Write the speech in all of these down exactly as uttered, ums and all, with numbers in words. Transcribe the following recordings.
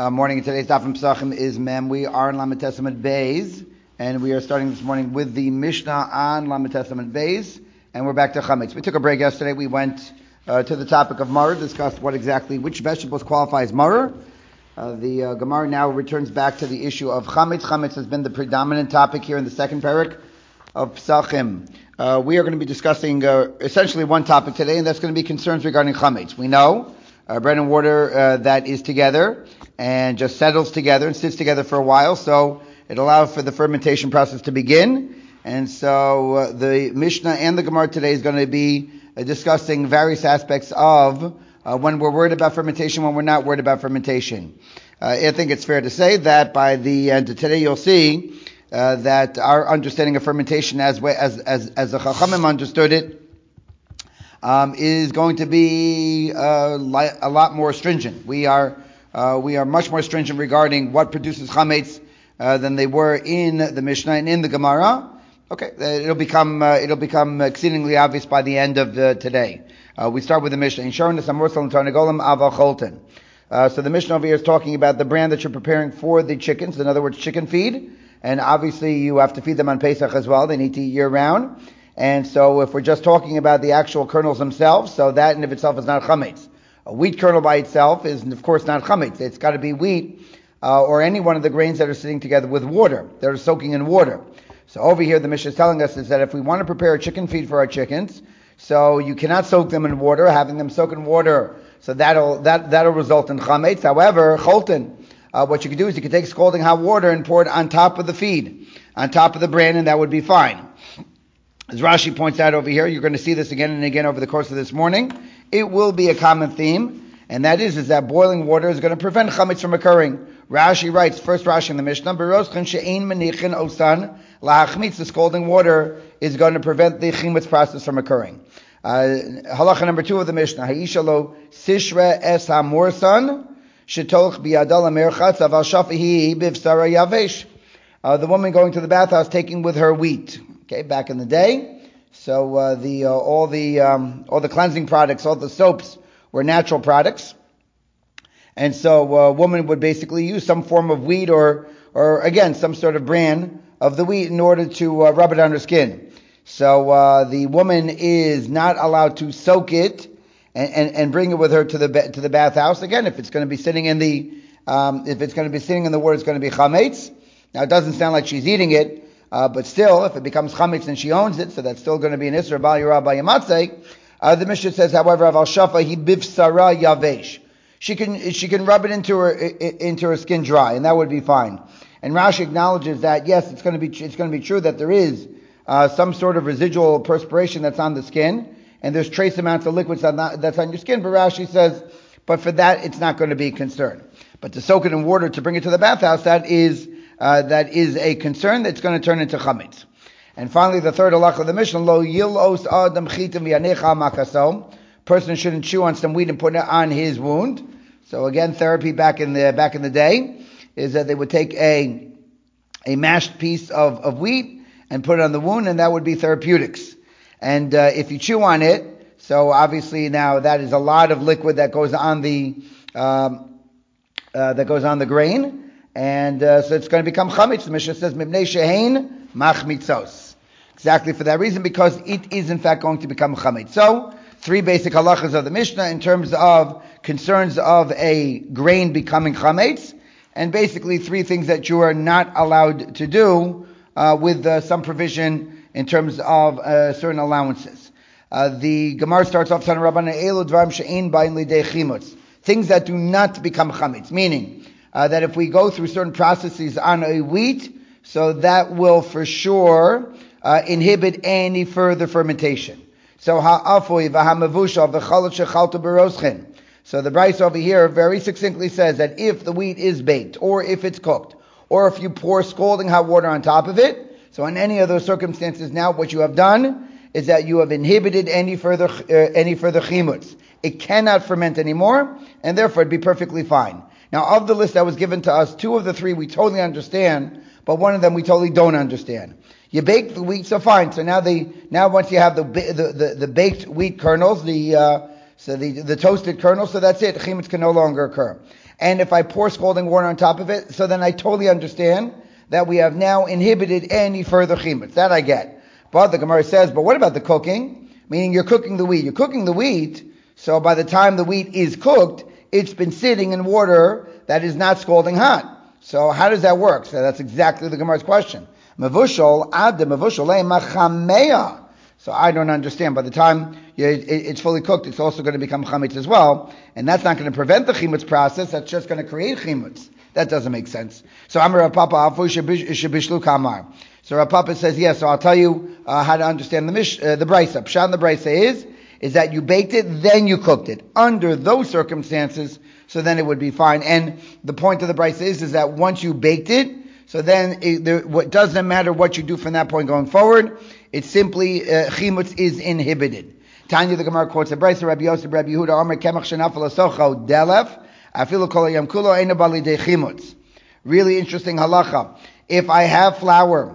Uh, morning in today's Daf Pesachim is Mem. We are in Lamed Testament Beis, and we are starting this morning with the Mishnah on Lamed Testament Beis, and we're back to Chametz. We took a break yesterday. We went uh, to the topic of Maror, discussed what exactly, which vegetables qualify as Maror. Uh, the uh, Gemara now returns back to the issue of Chametz. Chametz has been the predominant topic here in the second parak of Pesachim. Uh, we are going to be discussing uh, essentially one topic today, and that's going to be concerns regarding Chametz. We know uh, bread and water uh, that is together and just settles together and sits together for a while, so it allows for the fermentation process to begin. And so uh, the Mishnah and the Gemara today is going to be uh, discussing various aspects of uh, when we're worried about fermentation, when we're not worried about fermentation. Uh, I think it's fair to say that by the end of today you'll see uh, that our understanding of fermentation as we, as as as the Chachamim understood it um, is going to be uh, li- a lot more stringent. We are Uh, we are much more stringent regarding what produces chametz uh, than they were in the Mishnah and in the Gemara. Okay, uh, it'll become uh, it'll become exceedingly obvious by the end of the, today. Uh, we start with the Mishnah. Uh, so the Mishnah over here is talking about the brand that you're preparing for the chickens. In other words, chicken feed, and obviously you have to feed them on Pesach as well. They need to eat year round, and so if we're just talking about the actual kernels themselves, so that in of itself is not chametz. A wheat kernel by itself is, of course, not chametz. It's got to be wheat uh, or any one of the grains that are sitting together with water. They're soaking in water. So over here, the Mishnah is telling us is that if we want to prepare a chicken feed for our chickens, so you cannot soak them in water. Having them soak in water, so that'll that that'll result in chametz. However, cholten, uh, what you can do is you can take scalding hot water and pour it on top of the feed, on top of the bran, and that would be fine. As Rashi points out over here, you're going to see this again and again over the course of this morning. It will be a common theme, and that is, is that boiling water is going to prevent chametz from occurring. Rashi writes, first Rashi in the Mishnah, the scalding water is going to prevent the chametz process from occurring. Uh, halacha number two of the Mishnah, Ha'isha lo sishra es hamorsan, shetolch biyadal amerchatz aval shafihi bivsara yavesh. Uh, the woman going to the bathhouse taking with her wheat. Okay, back in the day. So uh, the uh, all the um, all the cleansing products, all the soaps were natural products, and so a woman would basically use some form of wheat or or again some sort of bran of the wheat in order to uh, rub it on her skin. So uh, the woman is not allowed to soak it and, and, and bring it with her to the to the bathhouse. Again, if it's going to be sitting in the um, if it's going to be sitting in the water, it's going to be chametz. Now it doesn't sound like she's eating it. Uh, but still, if it becomes chametz and she owns it, so that's still going to be an isra bal yirah bal yamatzeh. Uh, the Mishnah says, however, aval shafa hi bivsara yavesh. She can she can rub it into her into her skin dry, and that would be fine. And Rashi acknowledges that yes, it's going to be it's going to be true that there is uh, some sort of residual perspiration that's on the skin, and there's trace amounts of liquids that not, that's on your skin. But Rashi says, but for that, it's not going to be a concern. But to soak it in water to bring it to the bathhouse, that is. Uh, that is a concern that's going to turn into chametz. And finally, the third halacha of the Mishnah, lo yilos adam chitim v'yanecha makaso. Person shouldn't chew on some wheat and put it on his wound. So again, therapy back in the back in the day is that they would take a a mashed piece of, of wheat and put it on the wound, and that would be therapeutics. And uh, if you chew on it, so obviously now that is a lot of liquid that goes on the um, uh, that goes on the grain. And uh, so it's going to become chametz. The Mishnah says, "Mibnei shehein machmitzos." Exactly for that reason, because it is in fact going to become chametz. So, three basic halachas of the Mishnah in terms of concerns of a grain becoming chametz, and basically three things that you are not allowed to do uh, with uh, some provision in terms of uh, certain allowances. Uh, the Gemara starts off saying, "Rabbanan elu dvarim she'ein ba'in lidei chimutz," things that do not become chametz, meaning. Uh, that if we go through certain processes on a wheat, so that will for sure uh, inhibit any further fermentation. So ha'afoi v'hamavusha v'chalat shechalta b'roschen. So the Bryce over here very succinctly says that if the wheat is baked, or if it's cooked, or if you pour scalding hot water on top of it, so in any of those circumstances, now what you have done is that you have inhibited any further uh, any further chimutz. It cannot ferment anymore, and therefore it'd be perfectly fine. Now, of the list that was given to us, two of the three we totally understand, but one of them we totally don't understand. You bake the wheat, so fine. So now the now once you have the the the, the baked wheat kernels, the uh, so the the toasted kernels, so that's it. Chametz can no longer occur. and if I pour scalding water on top of it, so then I totally understand that we have now inhibited any further chimutz. That I get. But the Gemara says, but what about the cooking? Meaning you're cooking the wheat. You're cooking the wheat, so by the time the wheat is cooked, it's been sitting in water that is not scalding hot. So how does that work? So that's exactly the Gemara's question. Mevushol ad mevushol machameya. So I don't understand. By the time it's fully cooked, it's also going to become chametz as well, and that's not going to prevent the chimutz process. That's just going to create chimutz. That doesn't make sense. So Amar Rav Papa afu shebishlu kamar. So Rav Papa says yes. So I'll tell you uh, how to understand the mish, uh, the brisa. Pshat the brisa is is that you baked it, then you cooked it. Under those circumstances, so then it would be fine. And the point of the brisa is is that once you baked it, so then it there, what doesn't matter what you do from that point going forward. It's simply uh, chimutz is inhibited. Tanya the Gemara quotes a brisa. Rabbi Yosef, Rabbi Yehuda, Omer kemach shenafel asocho delef afilu kol hayam kulo eino bali de chimutz. Really interesting halacha. If I have flour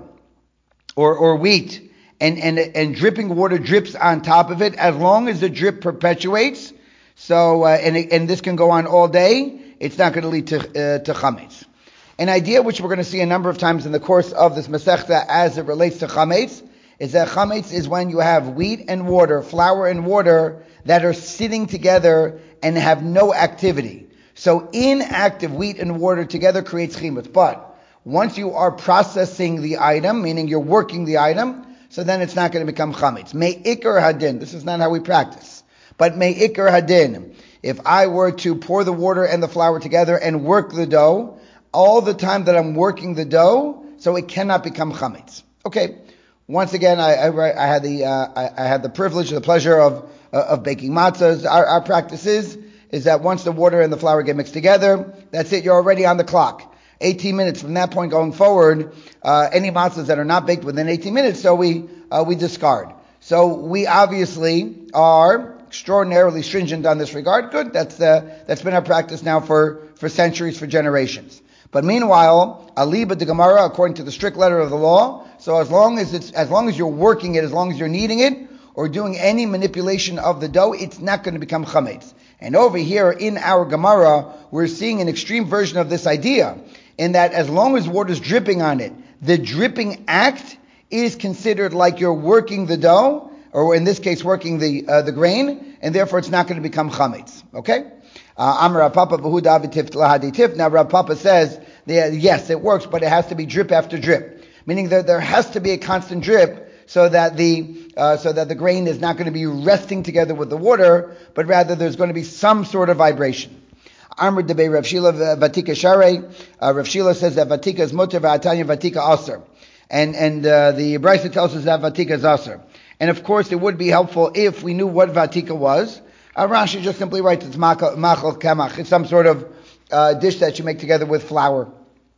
or or wheat and and and dripping water drips on top of it, as long as the drip perpetuates, so uh, and and this can go on all day, it's not going to lead to uh, to chametz. An idea which we're going to see a number of times in the course of this Masechta as it relates to chametz is that chametz is when you have wheat and water, flour and water that are sitting together and have no activity. So inactive wheat and water together creates chimutz. But once you are processing the item, meaning you're working the item, so then it's not going to become chametz. Me'ikar hadin. This is not how we practice. But me'ikar hadin. If I were to pour the water and the flour together and work the dough, all the time that I'm working the dough, so it cannot become chametz. Okay. Once again, I, I, I had the uh, I, I had the privilege, the pleasure of uh, of baking matzahs. Our, our practice is is that once the water and the flour get mixed together, that's it. You're already on the clock. eighteen minutes from that point going forward, uh, any matzahs that are not baked within eighteen minutes, so we uh, we discard. So we obviously are extraordinarily stringent on this regard. Good. That's uh, that's been our practice now for for centuries, for generations. But meanwhile, aliba de Gemara, according to the strict letter of the law, so as long as it's, as long as you're working it, as long as you're kneading it, or doing any manipulation of the dough, it's not going to become chametz. And over here in our Gemara, we're seeing an extreme version of this idea, in that as long as water's dripping on it, the dripping act is considered like you're working the dough, or in this case, working the uh, the grain, and therefore it's not going to become chametz. Okay? Amar Rav Papa v'hu David tif lahadi tif. Now Rav Papa says that yes, it works, but it has to be drip after drip, meaning that there has to be a constant drip, so that the uh, so that the grain is not going to be resting together with the water, but rather there's going to be some sort of vibration. Amr debei Rav Shila Vatika Sharei. Rav Shila says that Vatika is muter v'atanya Vatika aser, and and uh, the Brisa tells us that Vatika is aser. And of course, it would be helpful if we knew what Vatika was. Uh, Rashi just simply writes it's machal kamach. It's some sort of uh, dish that you make together with flour.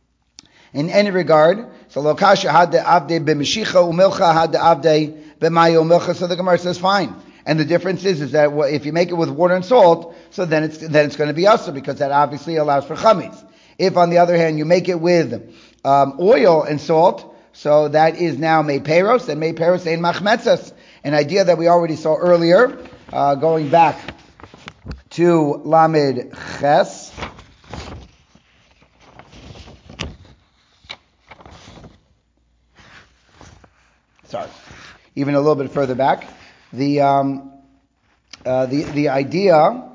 In any regard, so lokasha had the avde b'mishicha umilcha had the avde b'mayo umilcha. So the Gemara says fine. And the difference is, is that if you make it with water and salt, so then it's then it's going to be asur, because that obviously allows for chametz. If on the other hand you make it with um, oil and salt, so that is now mei peros, and mei peros ein machmetzas. An idea that we already saw earlier. Uh, going back to Lamed Ches. Sorry. Even a little bit further back. The, um, uh, the, the idea,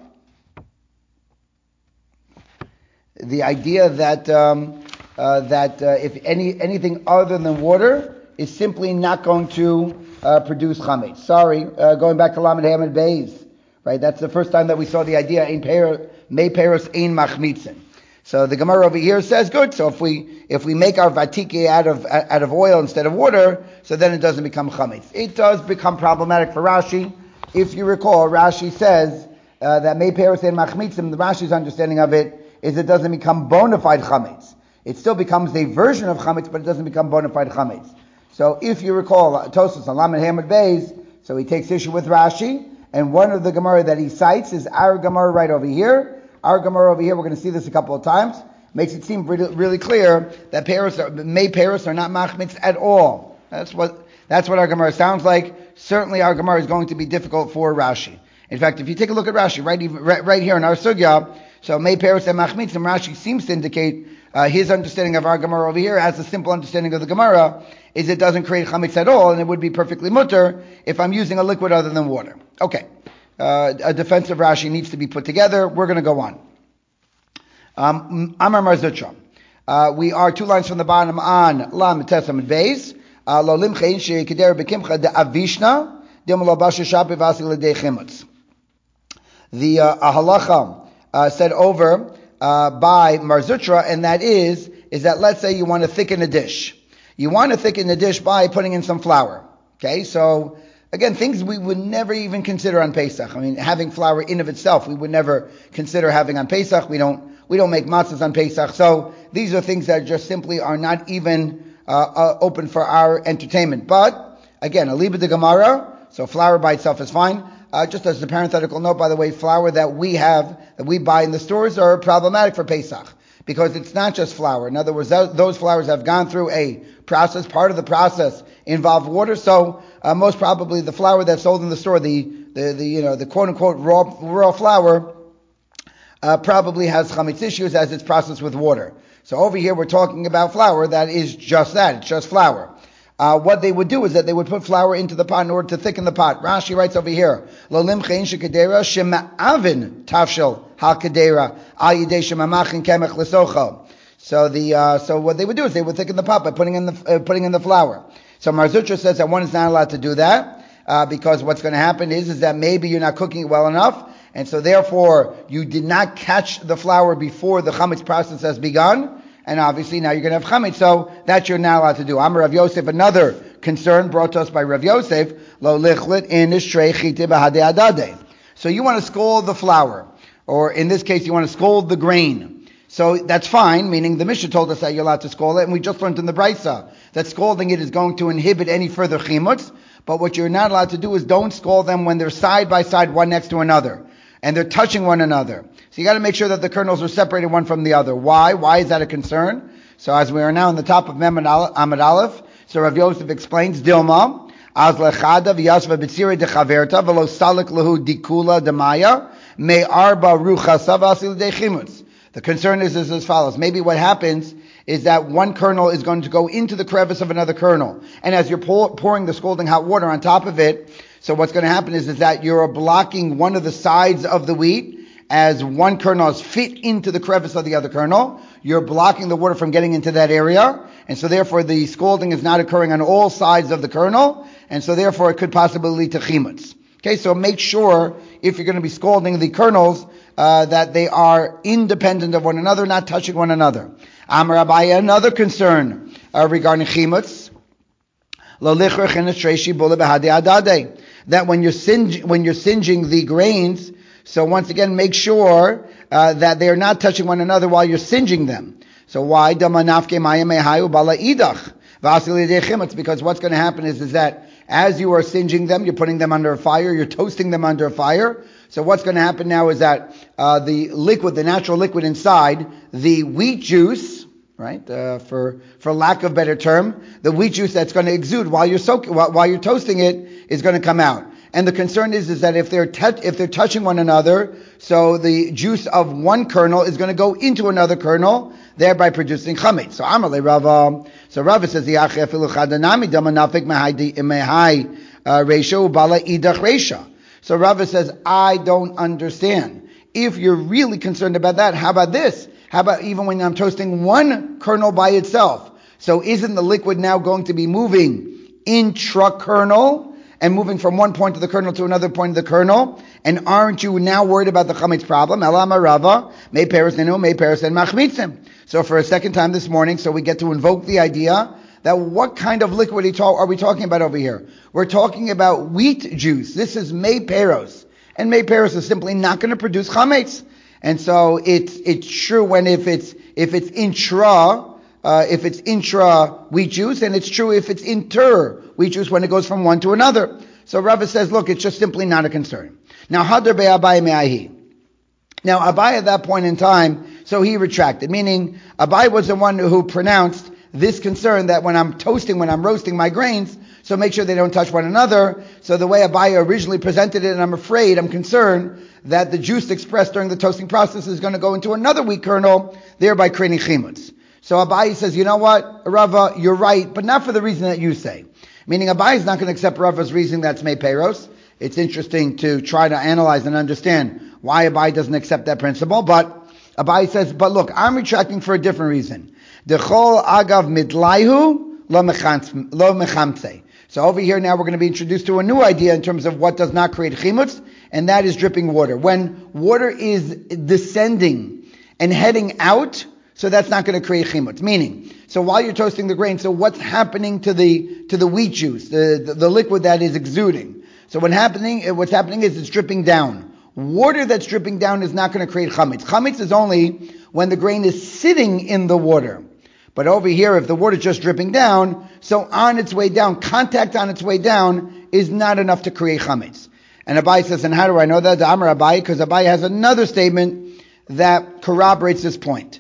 the idea that, um, uh, that, uh, if any, anything other than water is simply not going to Uh, produce chametz. Sorry, uh, going back to Lamed Hamid Beis, right? That's the first time that we saw the idea ein per mei peros ein machmitzin. So the Gemara over here says good. So if we if we make our vatike out of out of oil instead of water, so then it doesn't become chametz. It does become problematic for Rashi. If you recall, Rashi says uh, that mei peros ein machmitzin. The Rashi's understanding of it is it doesn't become bona fide chametz. It still becomes a version of chametz, but it doesn't become bona fide chametz. So if you recall, Tosfos on Lamed Hamid Beis, so he takes issue with Rashi, and one of the Gemara that he cites is our Gemara right over here. Our Gemara over here, we're going to see this a couple of times, makes it seem really, really clear that Paris are, May Paris are not machmitz at all. That's what that's what our Gemara sounds like. Certainly our Gemara is going to be difficult for Rashi. In fact, if you take a look at Rashi, right, right, right here in our Sugya, So May Paris and Machmitzim, Rashi seems to indicate uh, his understanding of our Gemara over here as a simple understanding of the Gemara is it doesn't create chametz at all, and it would be perfectly mutter if I'm using a liquid other than water. Okay, uh, a defensive Rashi needs to be put together. We're going to go on. Um, Amar Mar Zutra. Uh, we are two lines from the bottom on Lam Tesam and Beis. Lo limchein sheikeder bekimcha de avishna demolo basha shapi vasi l'dei chimutz. The uh, halacha uh, said over uh, by Mar Zutra, and that is is that let's say you want to thicken a dish. You want to thicken the dish by putting in some flour. Okay, so again, things we would never even consider on Pesach. I mean, having flour in of itself, we would never consider having on Pesach. We don't we don't make matzahs on Pesach. So these are things that just simply are not even uh, uh, open for our entertainment. But again, a liba de Gemara, so flour by itself is fine. Uh, just as a parenthetical note, by the way, flour that we have, that we buy in the stores are problematic for Pesach. Because it's not just flour. In other words, those flours have gone through a process. Part of the process involved water. So uh, most probably the flour that's sold in the store, the the, the you know the quote unquote raw raw flour, uh, probably has chametz issues as it's processed with water. So over here we're talking about flour that is just that. It's just flour. Uh, what they would do is that they would put flour into the pot in order to thicken the pot. Rashi writes over here, Lo limchein shekadera shema'avin tafshel ha-kadera al yidei shemamachin kemech lesocho. So the uh, so what they would do is they would thicken the pot by putting in the uh, putting in the flour. So Mar Zutra says that one is not allowed to do that uh, because what's going to happen is is that maybe you're not cooking it well enough, and so therefore you did not catch the flour before the chametz process has begun. And obviously now you're going to have chametz, so that you're not allowed to do. Amar Rav Yosef, another concern brought to us by Rav Yosef, lo lichlit in ishrei chite b'hadei adadeh. So you want to scald the flour, or in this case you want to scald the grain. So that's fine, meaning the Mishnah told us that you're allowed to scald it, and we just learned in the Brisa that scalding it is going to inhibit any further chimutz, but what you're not allowed to do is don't scald them when they're side by side, one next to another, and they're touching one another. So you got to make sure that the kernels are separated one from the other. Why? Why is that a concern? So as we are now on the top of Mem Amud Aleph, so Rav Yosef explains, Dilma, az lechada v'yasva b'tzira dechaverta v'lo salik lehu dikula demaya me arba ruchasa v'asil dechimutz. The concern is, is as follows. Maybe what happens is that one kernel is going to go into the crevice of another kernel. And as you're pour, pouring the scalding hot water on top of it, so what's going to happen is, is that you're blocking one of the sides of the wheat. As one kernel is fit into the crevice of the other kernel, you're blocking the water from getting into that area, and so therefore the scalding is not occurring on all sides of the kernel, and so therefore it could possibly lead to chimutz. Okay, so make sure if you're going to be scalding the kernels uh, that they are independent of one another, not touching one another. Amar Abaye, another concern uh, regarding chimutz, that when you're singe, when you're singeing the grains. So once again, make sure uh, that they are not touching one another while you're singeing them. So why? Because what's going to happen is, is that as you are singeing them, you're putting them under a fire, you're toasting them under a fire. So what's going to happen now is that uh, the liquid, the natural liquid inside, the wheat juice, right, uh, for for lack of better term, the wheat juice that's going to exude while you're soaking, while, while you're toasting it is going to come out. And the concern is, is that if they're te- if they're touching one another, so the juice of one kernel is going to go into another kernel, thereby producing chametz. So Amalei Rava, so Rava says the Achi afilu chadanami damanafik mehai reisha ubala idach reisha. So Rava says, I don't understand. If you're really concerned about that, how about this? How about even when I'm toasting one kernel by itself? So isn't the liquid now going to be moving intra-kernel? And moving from one point of the kernel to another point of the kernel, and aren't you now worried about the chametz problem? Elama Rava, may Paris nenu, may Paris and machmitzim. So for a second time this morning, so we get to invoke the idea that what kind of liquid are we talking about over here? We're talking about wheat juice. This is may Paris, and may Paris is simply not going to produce chametz. And so it's it's true when if it's if it's intra. Uh, if it's intra wheat juice, and it's true if it's inter wheat juice when it goes from one to another. So Rava says, look, it's just simply not a concern. Now, Hadar be'Abaye me'ahi. Now, Abaye at that point in time, so he retracted, meaning Abaye was the one who pronounced this concern that when I'm toasting, when I'm roasting my grains, so make sure they don't touch one another. So the way Abaye originally presented it, and I'm afraid, I'm concerned that the juice expressed during the toasting process is going to go into another wheat kernel, thereby creating chimutz. So Abaye says, you know what, Rava, you're right, but not for the reason that you say. Meaning Abaye is not going to accept Rava's reasoning that's mei peros. It's interesting to try to analyze and understand why Abaye doesn't accept that principle, but Abaye says, but look, I'm retracting for a different reason. Dechol agav midlaihu lo mechamtze. So over here now we're going to be introduced to a new idea in terms of what does not create chimutz, and that is dripping water. When water is descending and heading out, so that's not going to create chimutz. Meaning, so while you're toasting the grain, so what's happening to the to the wheat juice, the, the, the liquid that is exuding? So what happening, what's happening is it's dripping down. Water that's dripping down is not going to create chametz. Chametz is only when the grain is sitting in the water. But over here, if the water is just dripping down, so on its way down, contact on its way down is not enough to create chametz. And Abaye says, and how do I know that? The Amar Abaye, because Abaye has another statement that corroborates this point.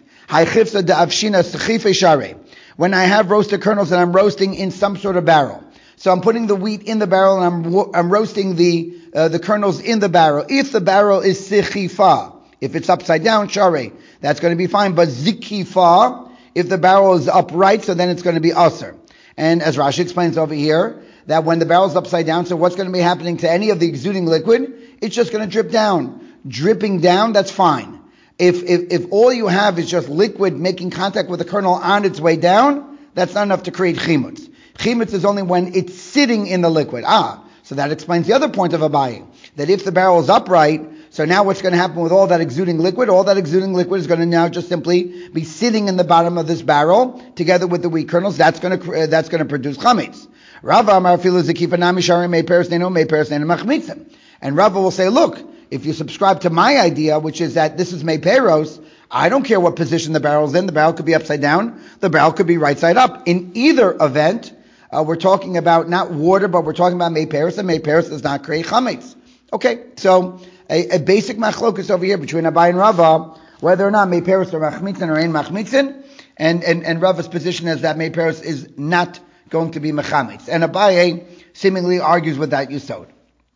When I have roasted kernels and I'm roasting in some sort of barrel. So I'm putting the wheat in the barrel and I'm I'm roasting the uh, the kernels in the barrel. If the barrel is sichifa, if it's upside down, share, that's going to be fine. But zikifa, if the barrel is upright, so then it's going to be aser. And as Rashi explains over here, that when the barrel is upside down, so what's going to be happening to any of the exuding liquid? It's just going to drip down. Dripping down, that's fine. If, if if all you have is just liquid making contact with the kernel on its way down, that's not enough to create chimutz. Chimutz is only when it's sitting in the liquid. Ah, so that explains the other point of Abaye, that if the barrel is upright, so now what's going to happen with all that exuding liquid? All that exuding liquid is going to now just simply be sitting in the bottom of this barrel together with the wheat kernels. That's going to uh, that's going to produce chametz. Rava Amar Filu Zekifa Nami Sharim Mei Peres Nenu Mei Peres Nenu Machmitzim. And Rava will say, look, if you subscribe to my idea, which is that this is mei peros, I don't care what position the barrel is in. The barrel could be upside down. The barrel could be right side up. In either event, uh, we're talking about not water, but we're talking about mei peros, and mei peros does not create chametz. Okay, so a, a basic machlokus over here between Abaye and Rava, whether or not mei peros or machmitzin or ein machmitzin, and, and, and Rava's position is that mei peros is not going to be mechametz. And Abaye seemingly argues with that yisod.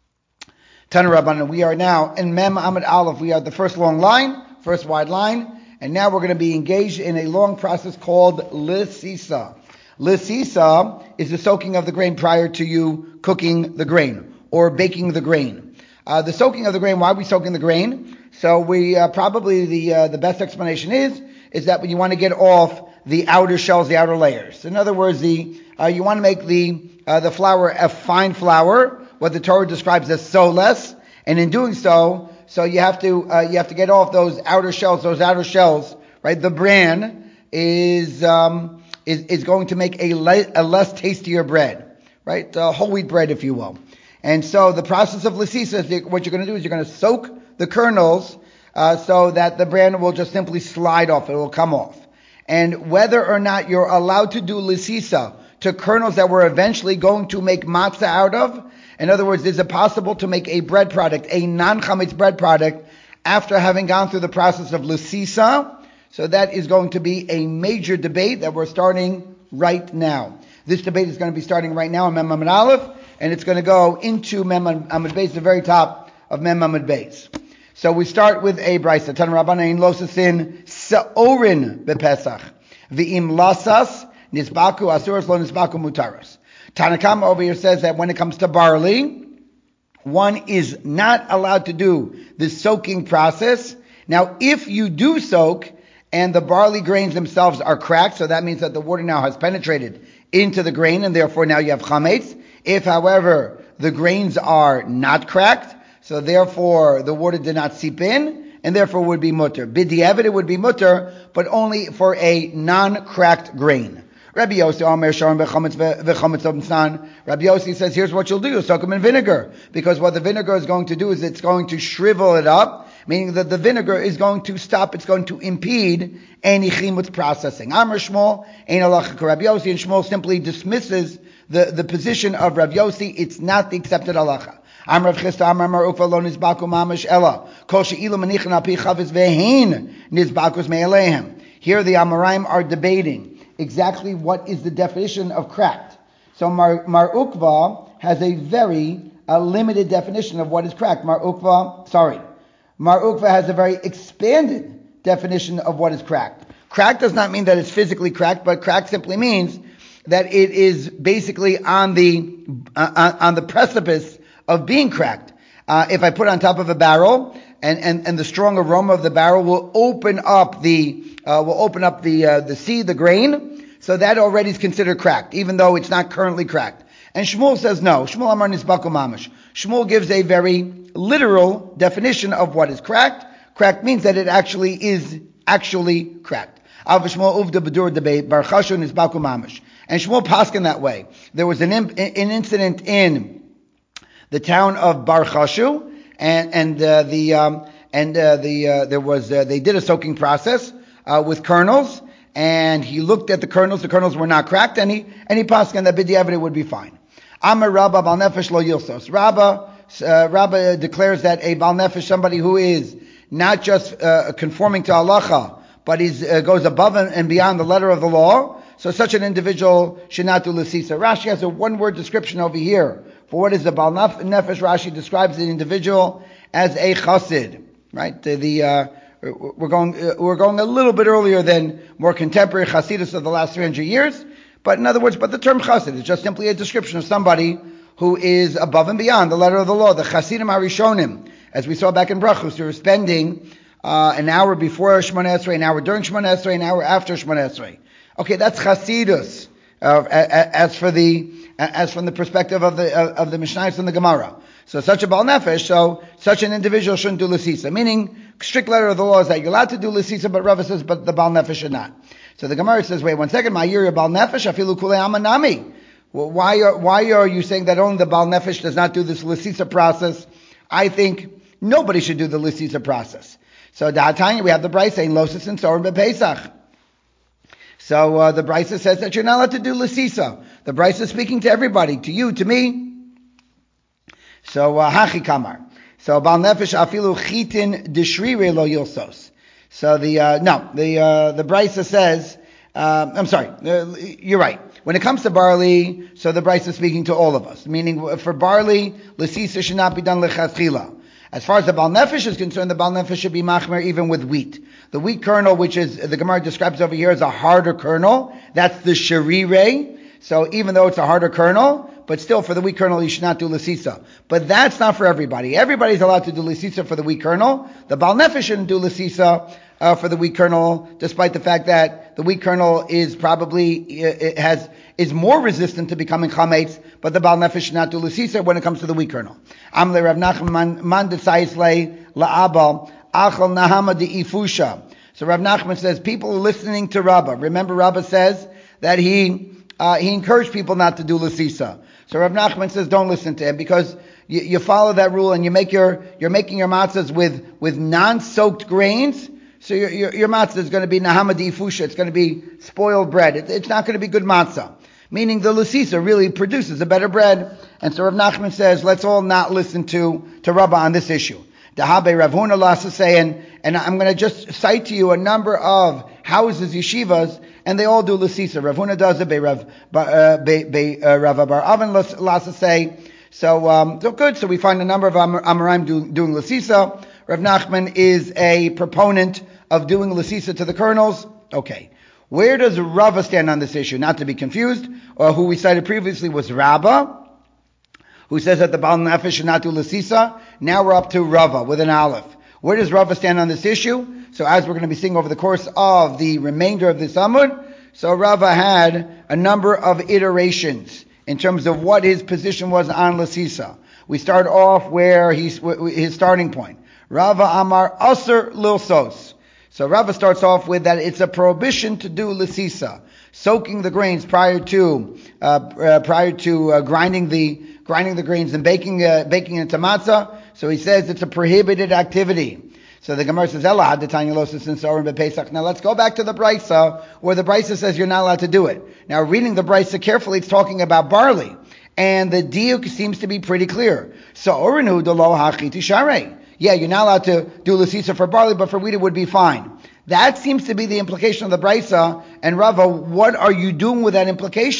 Tana Rabbanan, we are now in Mem Amud Aleph. We are the first long line, first wide line, and now we're going to be engaged in a long process called Lisisa. Lisisa is the soaking of the grain prior to you cooking the grain or baking the grain. Uh, the soaking of the grain, why are we soaking the grain? So we uh, probably the uh, the best explanation is is that when you want to get off the outer shells, the outer layers. In other words, the uh, you want to make the uh, the flour a fine flour, what the Torah describes as so less, and in doing so, so you have to uh, you have to get off those outer shells. Those outer shells, right? The bran is um, is is going to make a, le- a less tastier bread, right? Uh, whole wheat bread, if you will. And so the process of lisisa, what you're going to do is you're going to soak the kernels uh, so that the bran will just simply slide off. It will come off. And whether or not you're allowed to do lisisa to kernels that we're eventually going to make matzah out of, in other words, is it possible to make a bread product, a non-chametz bread product, after having gone through the process of lisisa? So that is going to be a major debate that we're starting right now. This debate is going to be starting right now in Mem Amud Aleph, and it's going to go into Mem Amud Beis, the very top of Mem Amud Beis. So we start with a brisa. Tan Rabbanan lo sasin seorin bepesach v'im lasas nisbaku asuros lo nisbaku mutaros. Tanakama over here says that when it comes to barley, one is not allowed to do the soaking process. Now, if you do soak and the barley grains themselves are cracked, so that means that the water now has penetrated into the grain and therefore now you have chametz. If, however, the grains are not cracked, so therefore the water did not seep in, and therefore would be mutter. B'di'evet it would be mutter, but only for a non-cracked grain. Rabbi Yossi Omer Sharon v'chametz v'chametz obnsan. Rabbi Yossi says, here's what you'll do: you soak them in vinegar, because what the vinegar is going to do is it's going to shrivel it up, meaning that the vinegar is going to stop, it's going to impede any chimutz processing. Amar Shmuel ein halacha Rabbi Yossi, and Shmuel simply dismisses the, the position of Rabbi Yossi. It's not the accepted halacha. Amar Rav Chisda Amar Mar Ukva lo nizbaku mamash ela kol she'ilu manichin al pi chavis ve'hein nizbakus me'alehem. Here the Amoraim are debating exactly what is the definition of cracked. So Mar, Mar Ukva has a very uh, limited definition of what is cracked. Mar Ukva, sorry, Mar Ukva has a very expanded definition of what is cracked. Cracked does not mean that it's physically cracked, but cracked simply means that it is basically on the uh, on the precipice of being cracked. Uh, if I put it on top of a barrel, and, and, and the strong aroma of the barrel will open up the uh, will open up the uh, the seed, the grain, so that already is considered cracked, even though it's not currently cracked. And Shmuel says no. Shmuel Amar Nisbaku Mamash. Shmuel gives a very literal definition of what is cracked. Cracked means that it actually is actually cracked. Av Shmuel Uvda B'dur Debate Bar Chashu Nisbaku Mamash. And Shmuel paskin that way. There was an an incident in the town of Bar Chashu, and and uh, the um, and uh, the uh, there was uh, they did a soaking process uh, with kernels, and he looked at the kernels. The kernels were not cracked, and he and he paskin that b'diavad would be fine. Amar Rabba Bal Nefesh Lo Yilsos. Rabba uh, Rabba declares that a Bal Nefesh, somebody who is not just uh, conforming to halacha, but is uh, goes above and beyond the letter of the law. So such an individual should not do l'sisa. Rashi has a one-word description over here for what is the Bal Nefesh. Rashi describes the individual as a chassid. Right? The, the uh, we're going uh, we're going a little bit earlier than more contemporary chassidus of the last three hundred years. But in other words, but the term chassid is just simply a description of somebody who is above and beyond the letter of the law. The chassidim arishonim, as we saw back in Brachos, who were spending uh, an hour before Shemona Esrei, an hour during Shemona Esrei, an hour after Shemona Esrei. Okay, that's chassidus. Uh, as for the as from the perspective of the uh, of the Mishnayos and the Gemara. So such a Bal Nefesh, so such an individual shouldn't do l'sisa. Meaning, strict letter of the law is that you're allowed to do l'sisa, but Rava says, but the Bal Nefesh should not. So the Gemara says, wait one second, Ma'ir Bal Nefesh, afilu kulei amanami. Well, why are why are you saying that only the Bal Nefesh does not do this l'sisa process? I think nobody should do the l'sisa process. So Da'atanya, we have the Brisa saying Losis and Sorim bePesach. So uh, the Brisa says that you're not allowed to do l'sisa. The Brisa is speaking to everybody, to you, to me. So hachi uh, kamar. So Bal Nefesh afilu chitin deshrire lo yilsos. So the uh, no, the uh, the Brisa says. Uh, I'm sorry, uh, you're right. When it comes to barley, so the Brisa is speaking to all of us. Meaning, for barley, l'sisa should not be done lechatchila. As far as the Bal Nefesh is concerned, the Bal Nefesh should be machmer even with wheat. The wheat kernel, which is, the Gemara describes over here as a harder kernel, that's the sharire. So even though it's a harder kernel, but still for the wheat kernel you should not do l'sisa. But that's not for everybody. Everybody's allowed to do l'sisa for the wheat kernel. The Bal Nefesh shouldn't do l'sisa uh, for the wheat kernel, despite the fact that the wheat kernel is probably, it has, is more resistant to becoming chametz, but the Bal Nefesh should not do l'sisa when it comes to the wheat kernel. Amle Rav Nachman man detzayis le la'aba achal nahama de ifusha. So Rav Nachman says people are listening to Rabbah. Remember, Rabbah says that he uh, he encouraged people not to do l'sisa. So Rav Nachman says don't listen to him because you, you follow that rule and you make your you're making your matzahs with with non-soaked grains. So your your, your matzah is going to be nahama de ifusha. It's going to be spoiled bread. It, it's not going to be good matzah. Meaning the l'sisa really produces a better bread. And so Rav Nachman says, let's all not listen to, to Rabbah on this issue. Dahabe Rav Huna Lasa saying, and I'm going to just cite to you a number of houses, yeshivas, and they all do l'sisa. Rav Huna does it, Be Rav Rav Bar Avan Lasa say. So, um, so good. So we find a number of Amar, Amoraim do, doing l'sisa. Rav Nachman is a proponent of doing l'sisa to the kernels. Okay. Where does Rava stand on this issue? Not to be confused, or who we cited previously was Rabbah, who says that the Bal Nefesh should not do l'sisa. Now we're up to Rava with an aleph. Where does Rava stand on this issue? So as we're going to be seeing over the course of the remainder of this Amud, so Rava had a number of iterations in terms of what his position was on l'sisa. We start off where he's his starting point. Rava Amar Aser Lilsos. So Rava starts off with that it's a prohibition to do l'sisa, soaking the grains prior to uh, uh, prior to uh, grinding the grinding the grains and baking uh, baking it into matzah. So he says it's a prohibited activity. So the Gemara says, "Ela had Tanya losis and sorim bePesach." Now let's go back to the Brisa where the Brisa says you're not allowed to do it. Now reading the Brisa carefully, it's talking about barley, and the diuk seems to be pretty clear. So orinu delo hachiti sharei. Yeah, you're not allowed to do l'sisa for barley, but for wheat it would be fine. That seems to be the implication of the Brisa. And Rava, what are you doing with that implication?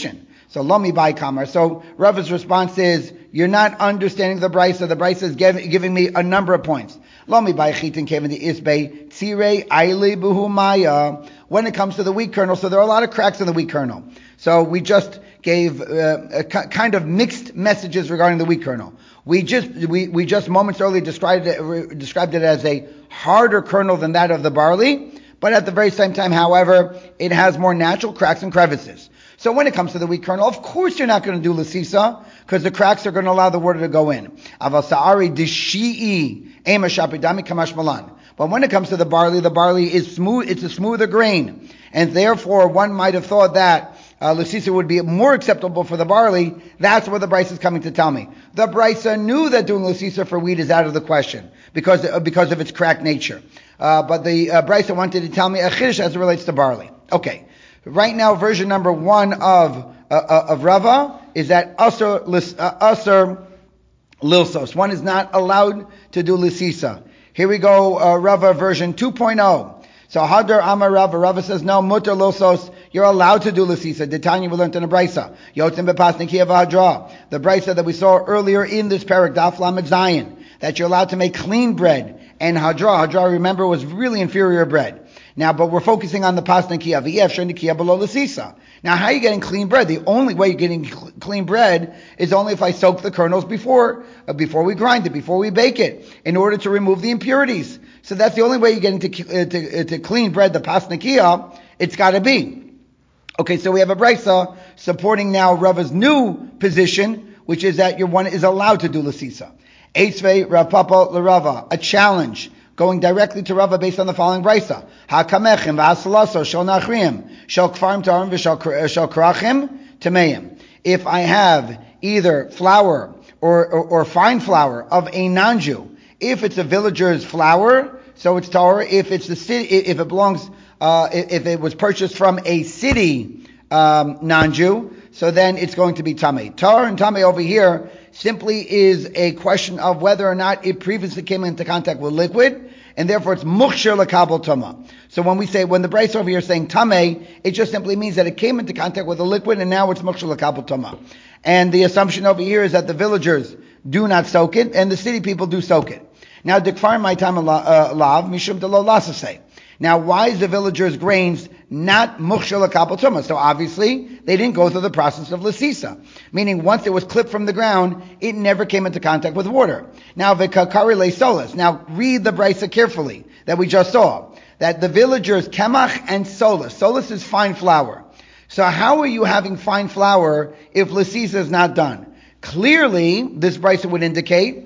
So Lomi Bai Kamar. So Rava's response is, you're not understanding the Brisa. The Brisa is give, giving me a number of points. Lomi Bai Chitin Kevin the Isbei Tzirei Aili Buhumaya. When it comes to the wheat kernel, so there are a lot of cracks in the wheat kernel. So we just gave uh, a kind of mixed messages regarding the wheat kernel. We just we, we just moments earlier described it, described it as a harder kernel than that of the barley, but at the very same time, however, it has more natural cracks and crevices. So when it comes to the wheat kernel, of course you're not going to do Lasisa, because the cracks are going to allow the water to go in. Aval Sa'ari Dishi'i Ema Shapidami Kamash Malan. But when it comes to the barley, the barley is smooth, it's a smoother grain. And therefore, one might have thought that uh, Lasisa would be more acceptable for the barley. That's what the Brisa is coming to tell me. The Brisa knew that doing Lasisa for wheat is out of the question, because, uh, because of its cracked nature. Uh, but the uh, Brisa wanted to tell me a chiddush as it relates to barley. Okay. Right now, version number one of uh, uh, of Rava is that Asur uh, Asur Lilsos. One is not allowed to do Lisisa. Here we go, uh, Rava version two point oh. So Hadar Amar Rava, Rava says no, Mutter Lilsos, you're allowed to do Lisisa. Detanya we learned in the Brisa. Yotzim Bepasniki of Hadra. The Brisa that we saw earlier in this parak, Daf Lamed Zayin, that you're allowed to make clean bread. And Hadra, Hadra, remember, was really inferior bread. Now, but we're focusing on the pasnakia. V'yefshar nikia below l'sisa. Now, how are you getting clean bread? The only way you're getting cl- clean bread is only if I soak the kernels before, uh, before we grind it, before we bake it, in order to remove the impurities. So that's the only way you're getting to uh, to, uh, to clean bread, the pasnakia. It's got to be. Okay, so we have a brisa supporting now Rava's new position, which is that your one is allowed to do l'sisa. Eitzvei Rav Papa l'Rava, a challenge. Going directly to Rava based on the following brisa: Hakamechim v'asalaso shel nachriim shel kfarim tarim v'shel shel krachim tameim. If I have either flour or, or, or fine flour of a non-Jew, if it's a villager's flour, so it's Torah. If it's the city, if it belongs, uh, if it was purchased from a city um, non-Jew, so then it's going to be tamei. Tar and tamei over here simply is a question of whether or not it previously came into contact with liquid, and therefore it's mukhshir lakabel tama. So when we say, when the Brisa over here is saying tamei, it just simply means that it came into contact with a liquid, and now it's mukhshir lakabel tama. And the assumption over here is that the villagers do not soak it, and the city people do soak it. Now, dikfar my time lav mishum delo lasasei. Now, why is the villagers' grains not mukhshel lakabel tuma? So obviously, they didn't go through the process of lasisa. Meaning, once it was clipped from the ground, it never came into contact with water. Now, v'kakari le'solas. Now, read the brisa carefully that we just saw. That the villagers, kemach and solas. Solas is fine flour. So how are you having fine flour if lasisa is not done? Clearly, this brisa would indicate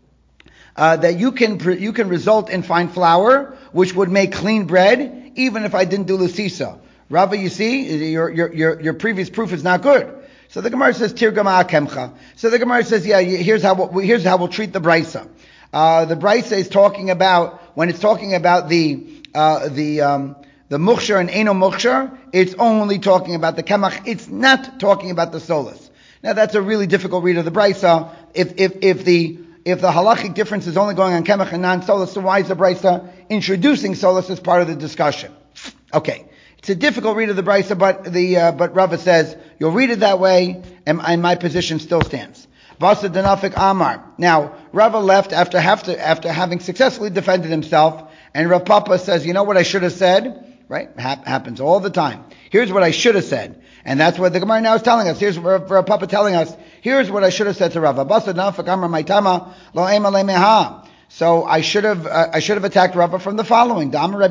Uh, that you can you can result in fine flour, which would make clean bread, even if I didn't do lasisa. Rava, you see, your your your, your previous proof is not good. So the Gemara says tirgama akemcha. So the Gemara says, yeah, here's how we'll, here's how we'll treat the brisa. Uh, the brisa is talking about when it's talking about the uh, the um, the mukhshar and eno mukhshar, it's only talking about the kemach. It's not talking about the solas. Now that's a really difficult read of the brisa. If if if the If the halachic difference is only going on kemach and non-solas, so why is the brisa introducing solas as part of the discussion? Okay, it's a difficult read of the brisa, but the uh, but Rava says you'll read it that way, and, and my position still stands. Vasa denafik amar. Now Rava left after after after having successfully defended himself, and Rav Papa says, you know what I should have said? Right, ha- happens all the time. Here's what I should have said. And that's what the Gemara now is telling us. Here's Rav Papa telling us, here's what I should have said to Rava. So I should have, uh, I should have attacked Rava from the following.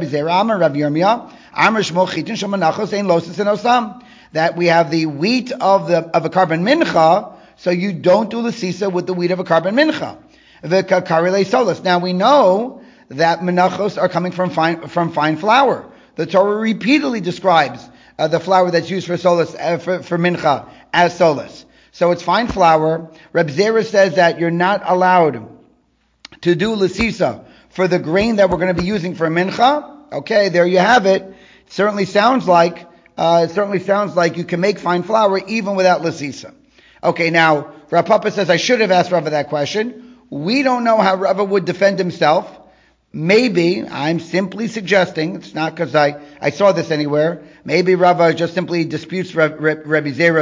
That we have the wheat of the, of a carbon mincha, so you don't do the sisa with the wheat of a carbon mincha. Now we know that menachos are coming from fine, from fine flour. The Torah repeatedly describes Uh, the flour that's used for solas, uh, for, for mincha, as solas. So it's fine flour. Reb Zera says that you're not allowed to do lasisa for the grain that we're going to be using for mincha. Okay, there you have it. It certainly sounds like, uh, it certainly sounds like you can make fine flour even without lasisa. Okay, now, Rav Papa says I should have asked Rava that question. We don't know how Rava would defend himself. Maybe, I'm simply suggesting, it's not because I, I saw this anywhere, maybe Rava just simply disputes Re, Re, Rebbe Zera's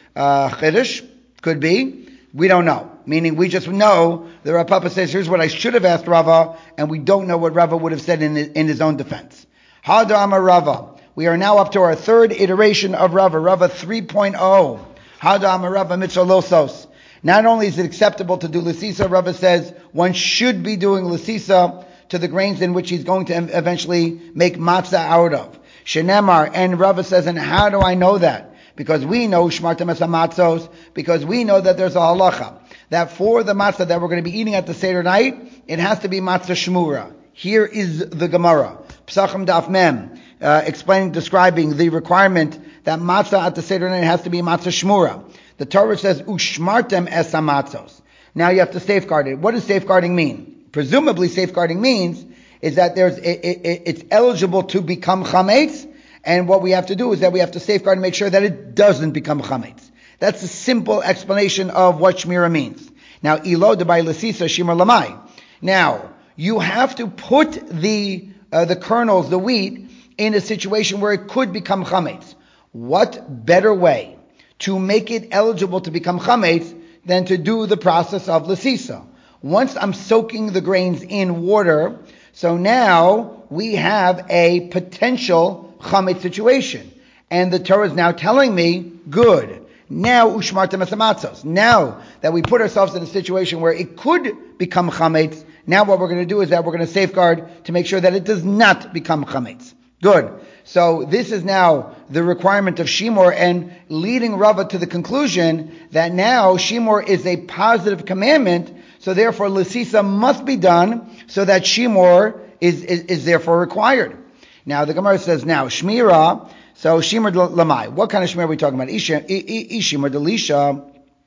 uh, chiddush? Could be. We don't know. Meaning we just know the Rav Papa says, here's what I should have asked Rava, and we don't know what Rava would have said in his, in his own defense. Hada Amar Rava. We are now up to our third iteration of Rava, Rava three point oh. Hada Amar Rava Mitzvah Losos. Not only is it acceptable to do Lasisa, Rava says one should be doing Lasisa to the grains in which he's going to eventually make matzah out of. Shenemar, and Rava says, and how do I know that? Because we know Shmartem es hamatzos, because we know that there's a halacha that for the matzah that we're going to be eating at the Seder night, it has to be matzah shmura. Here is the Gemara, Psachim Daf Mem, uh, explaining, describing the requirement that matzah at the Seder night has to be matzah shmura. The Torah says Ushmartem es hamatzos. Now you have to safeguard it. What does safeguarding mean? Presumably, safeguarding means is that there's it, it, it's eligible to become chametz. And what we have to do is that we have to safeguard and make sure that it doesn't become chametz. That's a simple explanation of what shmira means. Now, ilo debay lasisa shimar lamai. Now, you have to put the uh, the kernels, the wheat, in a situation where it could become chametz. What better way to make it eligible to become chametz than to do the process of lasisa? Once I'm soaking the grains in water, so now we have a potential chametz situation. And the Torah is now telling me, good. Now, ushmartem es hamatzos. Now that we put ourselves in a situation where it could become chametz, now what we're going to do is that we're going to safeguard to make sure that it does not become chametz. Good. So this is now the requirement of Shimor, and leading Rava to the conclusion that now Shimor is a positive commandment, so therefore Lasisa must be done so that Shimor is, is, is therefore required. Now the Gemara says now Shmira, so Shimor Lamai. What kind of Shmira are we talking about? Ishimor Delisha.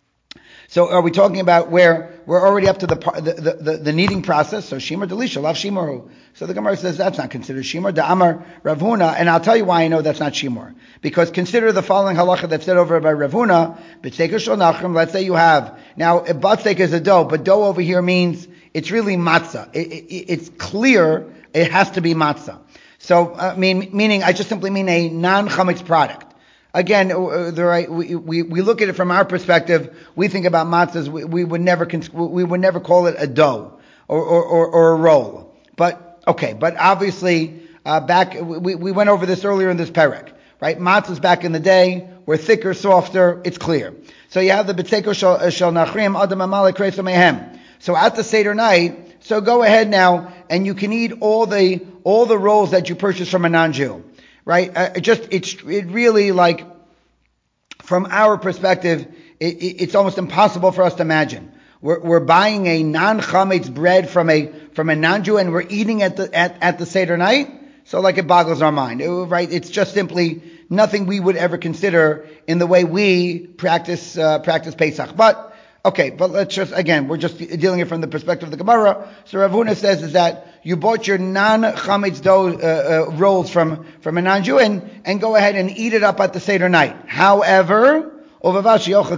So are we talking about where we're already up to the the, the, the kneading process? So Shimor Delisha, Lav Shimoru. So the Gemara says that's not considered Shimor. Da'amar Rav Huna, and I'll tell you why I know that's not Shimor. Because consider the following halacha that's said over by Rav Huna. B'tzeika shel nachrim. Let's say you have now a batzek is a dough, but dough over here means it's really matzah. It, it, it's clear it has to be matzah. So, I uh, mean, meaning, I just simply mean a non-chametz product. Again, uh, the right, we, we, we look at it from our perspective. We think about matzahs. We, we would never, we would never call it a dough or, or, or, or a roll. But, okay, but obviously, uh, back, we, we went over this earlier in this perek, right? Matzahs back in the day were thicker, softer, it's clear. So you have the b'tzeiko shel nachrim, adam amalek kreisa mehem. So at the Seder night, so go ahead now, and you can eat all the all the rolls that you purchase from a non-Jew, right? Uh, it just it's it really like from our perspective, it, it, it's almost impossible for us to imagine. We're, we're buying a non-chametz bread from a from a non-Jew, and we're eating at the at, at the Seder night. So like it boggles our mind, it, right? It's just simply nothing we would ever consider in the way we practice uh, practice Pesach, but. Okay, but let's just, again, we're just dealing it from the perspective of the Gemara. So Rav Huna says is that you bought your non-chametz dough uh, uh, rolls from, from a non-Jew and, and go ahead and eat it up at the Seder night. However, but you have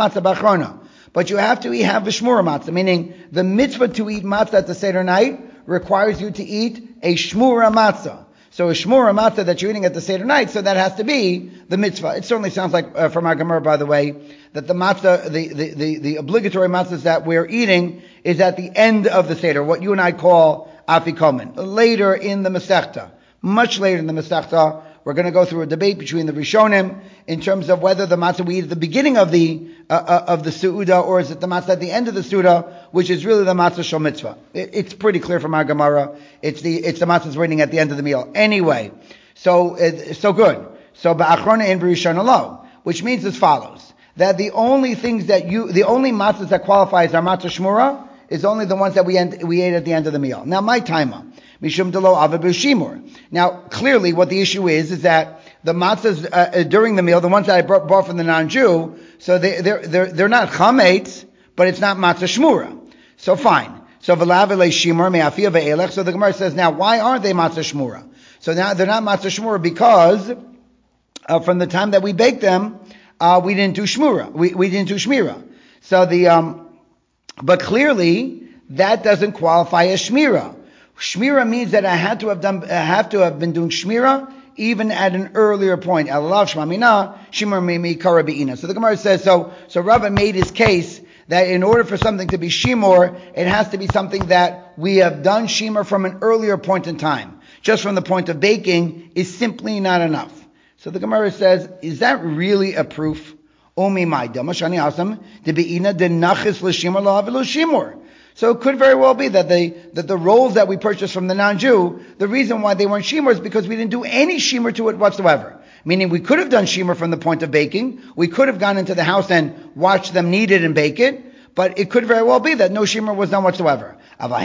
to eat, have the shmura matzah, meaning the mitzvah to eat matzah at the Seder night requires you to eat a shmura matzah. So a shmura matzah that you're eating at the Seder night, so that has to be the mitzvah. It certainly sounds like, uh, from our Gemara, by the way, that the matzah, the, the, the, the obligatory matzahs that we're eating is at the end of the Seder, what you and I call afikomen. Later in the Masechta, much later in the Masechta, we're going to go through a debate between the Rishonim in terms of whether the matzah we eat at the beginning of the uh, uh, of the Seudah, or is it the matzah at the end of the Seudah, which is really the matzah shel mitzvah. It, it's pretty clear from our Gemara. It's the it's the matzahs we're eating at the end of the meal. Anyway, so uh, so good. So ba'achrona in b'rishon alo, which means as follows: that the only things that you, the only matzahs that qualify as our matzah shmura is only the ones that we end, we ate at the end of the meal. Now, my timer. Mishum delo ava b'shimur. Now, clearly, what the issue is is that the matzahs uh, during the meal, the ones that I brought, bought from the non-Jew, so they, they're they're they're not chametz, but it's not matzah shmura. So fine. So v'lavele shimur me'afia ve'elech. So the Gemara says now, why aren't they matzah shmura? So now they're not matzah shmura because uh, from the time that we baked them, uh, we didn't do shmura. We we didn't do shmira. So the um, but clearly that doesn't qualify as shmira. Shmira means that I had to have done, I have to have been doing shmira even at an earlier point. Alav shmamina, shimur mimi kara be'ina. So the Gemara says, so, so Rava made his case that in order for something to be shimur, it has to be something that we have done shimur from an earlier point in time. Just from the point of baking is simply not enough. So the Gemara says, is that really a proof? Omi maida, mashani asam, de be'ina de nachis l'shimur la'avilu shimur. So it could very well be that the that the rolls that we purchased from the non-Jew, the reason why they weren't shimur is because we didn't do any shimur to it whatsoever. Meaning we could have done shimur from the point of baking, we could have gone into the house and watched them knead it and bake it, but it could very well be that no shimur was done whatsoever.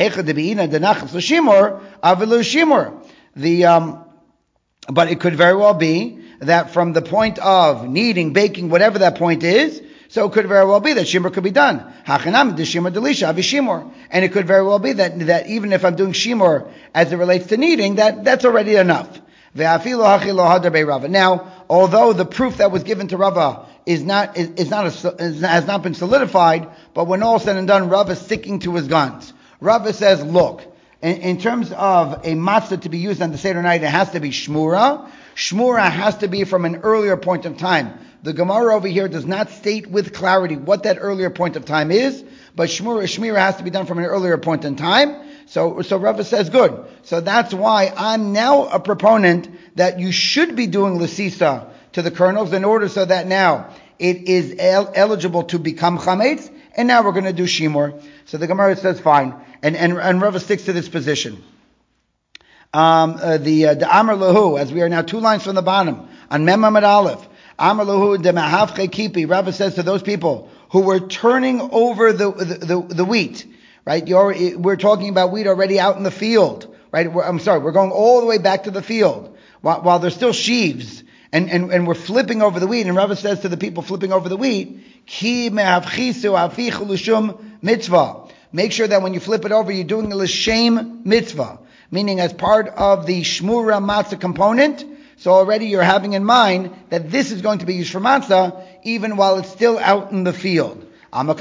The um, but it could very well be that from the point of kneading, baking, whatever that point is, so it could very well be that shimur could be done. Hachanam de shimur delisha avi shimur, and it could very well be that that even if I'm doing shimur as it relates to kneading, that that's already enough. Now, although the proof that was given to Rava is not is, is not a, is, has not been solidified, but when all said and done, Rava is sticking to his guns. Rava says, look, in, in terms of a matzah to be used on the Seder night, it has to be shmura. Shmura has to be from an earlier point of time. The Gemara over here does not state with clarity what that earlier point of time is, but shmura, shmira has to be done from an earlier point in time. So, so Rava says, good. So that's why I'm now a proponent that you should be doing l'sisa to the kernels in order so that now it is el- eligible to become chametz, and now we're going to do shimur. So the Gemara says, fine. And, and, and Rava sticks to this position. Um, uh, the, uh, the Amar Lahu, as we are now two lines from the bottom, on Mem Amud Aleph, Amar Lahu de Mahavche Kipi, Rava says to those people who were turning over the, the, the, the wheat, right? You're, we're talking about wheat already out in the field, right? We're, I'm sorry, we're going all the way back to the field while, while there's still sheaves, and, and, and we're flipping over the wheat. And Rava says to the people flipping over the wheat, Ki mehavchisu afichu l'shum mitzvah. Make sure that when you flip it over, you're doing the l'shem mitzvah, meaning as part of the shmura matzah component. So already you're having in mind that this is going to be used for matzah, even while it's still out in the field. And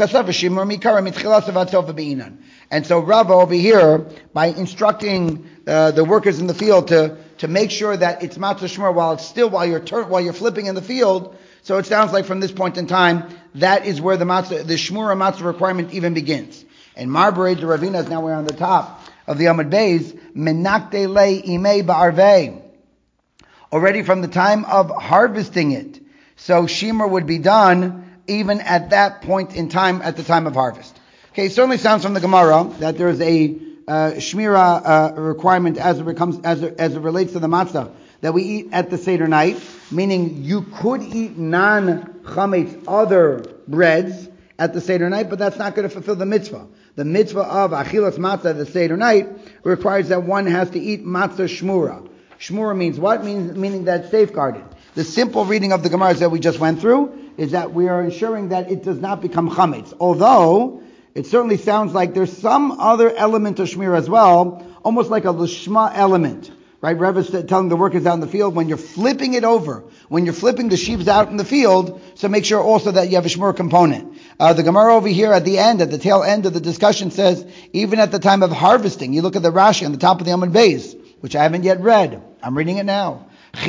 so Rava over here, by instructing uh, the workers in the field to, to make sure that it's matzah shmur while it's still, while you're tur- while you're flipping in the field, so it sounds like from this point in time, that is where the matzah, the shmura matzah requirement even begins. And Marbury, the Ravinas, now we're on the top of the Amud Beis, menakte le imei ba'arvei. Already from the time of harvesting it. So shimur would be done even at that point in time, at the time of harvest. Okay, it certainly sounds from the Gemara that there is a uh, shmira uh, requirement as it becomes, as it, as it relates to the matzah that we eat at the Seder night, meaning you could eat non-chametz other breads at the Seder night, but that's not going to fulfill the mitzvah. The mitzvah of achilas matzah at the Seder night requires that one has to eat matzah shmura. Shmura means what? Means, meaning that safeguarded. The simple reading of the Gemaras that we just went through is that we are ensuring that it does not become chametz. Although, it certainly sounds like there's some other element of shmira as well, almost like a lishma element. Right? Rev is telling the workers out in the field, when you're flipping it over, when you're flipping the sheaves out in the field, so make sure also that you have a shmur component. Uh, the Gemara over here at the end, at the tail end of the discussion says, even at the time of harvesting, you look at the Rashi on the top of the Amud Beis, which I haven't yet read. I'm reading it now.